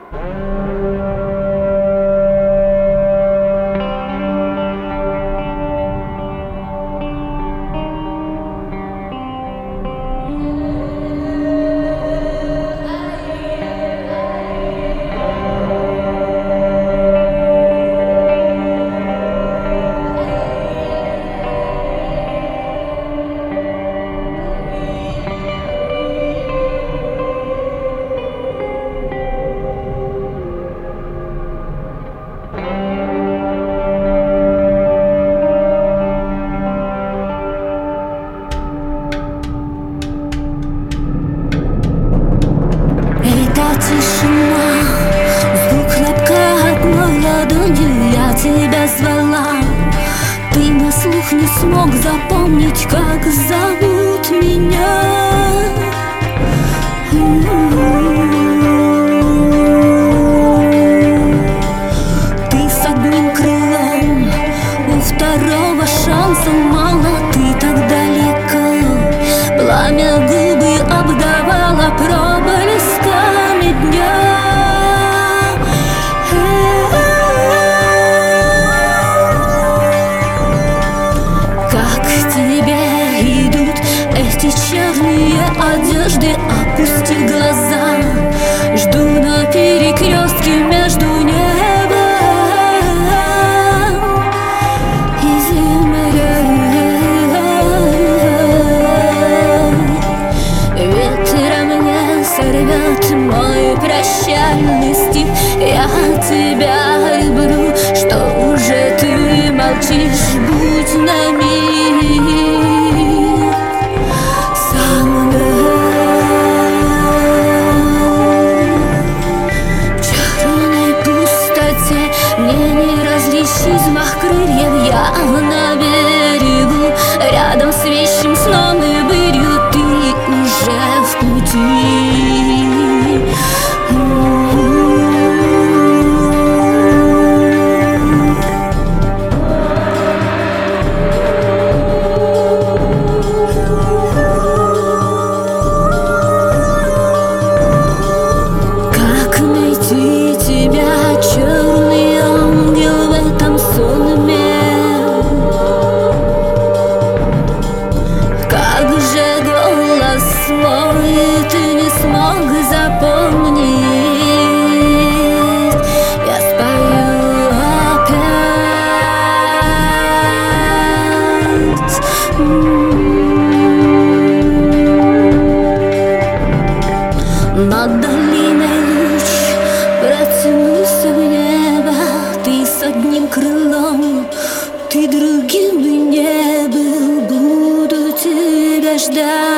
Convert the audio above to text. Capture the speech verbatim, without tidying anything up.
Тишина, звук хлопка одной ладонью. Я тебя звала, ты на слух не смог запомнить, как зовут меня. Ты с одним крылом, у второго шанса мало. Ты так далеко, пламя губы обдавало проблесками дня. Как к тебе идут эти черные одежды? Опусти глаза, жду на перекрестке между небом и землей. Ветер мне сорвет мой прощальный стих. Я тебя люблю, что же ты молчишь? Будь на миг со мной. В черной пустоте мне не различить взмах крыльев. Я на берегу, рядом с вещим сном и былью. Ты уже в пути. Ты не смог запомнить. Я спою опять. Над долиной луч протянулся в небо. Ты с одним крылом, ты другим бы не был. Буду тебя ждать.